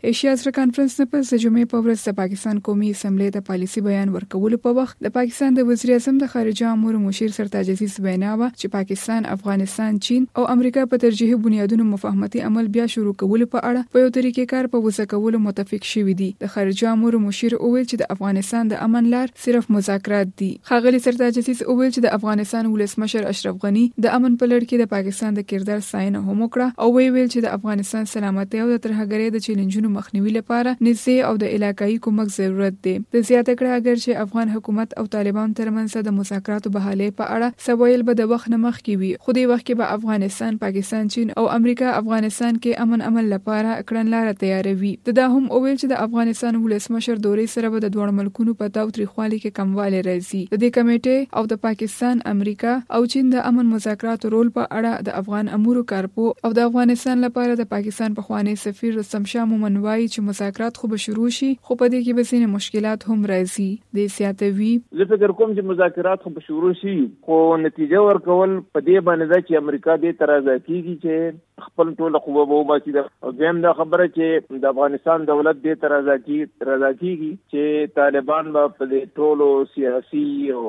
ایشیا سره کانفرنس نه پس د جمعې په ورځ د پاکستان قومي اسمبلی د پالیسي بیان ورکولو په وخت د پاکستان د وزیر اعظم د خارجه امور مشیر سرتاج عزیز وینا و چې پاکستان، افغانستان، چین او امریکا په ترجیحي بنیادونو مفاهمتي عمل بیا شروع کولو په اړه په یو طریقې کار په وسه کولو متفق شوي دي. د خارجه امور مشیر وویل چې د افغانستان د امن لار صرف مذاکرات دي. ښاغلي سرتاج عزیز وویل چې د افغانستان ولسمشر اشرف غنی د امن په لړ کې د پاکستان د کردار ستاینه هم وکړه او ویل چې د افغانستان سلامتي او د ترهګرۍ د چیلنجونو مخنیوي لپاره نږدې او د علاقايي کومک ضرورت دی. د زیاته کړه اگر چې افغان حکومت او طالبان ترمنځ د مذاکراتو بحالې په اړه سوایل به د وخت نه مخکې وي، خو د وخت کې به افغانستان، پاکستان، چین او امریکا افغانستان کې امن عمل لپاره کړنلاره تیاروي. دا هم وویل چې د افغانستان ولسمشر دورې سره به د دوه ملکونو په تاوتریخوالي کې کموالی راځي. د دې کمیټې او د پاکستان، امریکا او چین د امن مذاکراتو رول په اړه د افغان امورو کارپو او د افغانستان لپاره د پاکستان پخوانی سفیر رستم شاه مومن وایي چې مذاکرات خو به شروع شي، خو په دې کې به ځینې مشکلات هم راځي. د سیاتوي زه فکر کوم چې مذاکرات خو به شروع شي، خو نتیجه ورکول په دې باندې ده چې امریکا دې ترازه کیږي چې خپل ټول قوه به وباسي. او دویم دا خبره چې د افغانستان دولت دې ترازه کیږي چې طالبان به په دې ټولو سیاسي او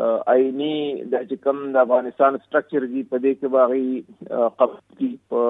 آئینی د چې کوم د افغانستان سټرکچر دی په دې کې باغی قبضي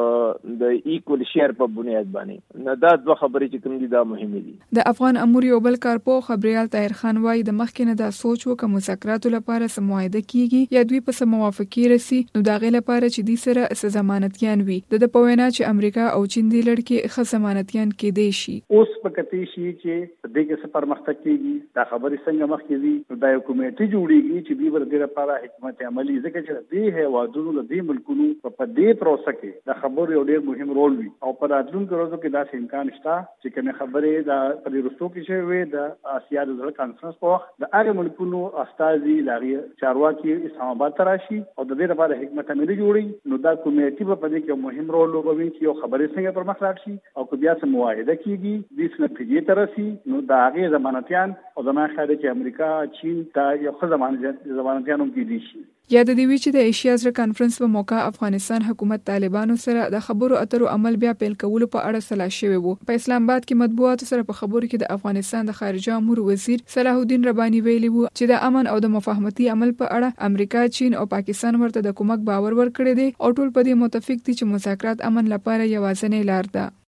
په د ایکول شیر په بنیاد باندې نه. دا دوه خبرې چې کوم دي دا مهمه دي. د افغان امور یو بل کارپو خبريال طاهر خان وايي د مخکې نه دا سوچ وکړه مذاکراتو لپاره سم معاهده کیږي یا دوی په سم موافقه رسي، نو دا غي لپاره چې دې سره ضمانتيان وي. د په وینا چې امریکا او چین دې لړ کې ښه ضمانتيان کېدې شي. اوس په کتې شي چې دغه څه پرمختګ کیږي، دا خبرې څنګه مخکې دي، نو دا یو کمیټه جوړیږي چې دوی ور دې لپاره حکمت عملی ځکه چې دې هیوادونو د دې ملکونو په دې پروسه کې د خبرو یو ډېر مهم رول وي او په راتلونکو ورځو کې دا امکان شته چې کومه خبرې د پریروستو کې شوی د آسیا د ځل کانفرنس په وخت د هغه ملکونو استازي لاغي چارواکي اسلام آباد تراشي او د دې لپاره حکمت عملی جوړي. نو دا کمیټه په دې کې مهم رول لوبوي چې یو خبرې څنګه پر مخ لاړ شي او که بیا څه معاهده کیږي د څه نتیجې ترسي، نو دا هغه ضمانتيان او زموږ خاله چې امریکا، چین ته یو ښه ضمانتيان هم کېدي شي. یا د دې چې د ایشیا سره کانفرنس په موقع افغانستان حکومت طالبانو سره د خبرو اترو عمل بیا پیل کولو په اړه صلاح شوی وو. په اسلام آباد کې مطبوعاتو سره په خبرو کې د افغانستان د خارجه امور وزیر صلاح الدین ربانی ویلي وو چې د امن او د مفاهمتي عمل په اړه امریکا، چین او پاکستان ورته د کومک باور ورکړي دي او ټول په دې متفق دي چې مذاکرات امن لپاره یوازینۍ لار ده.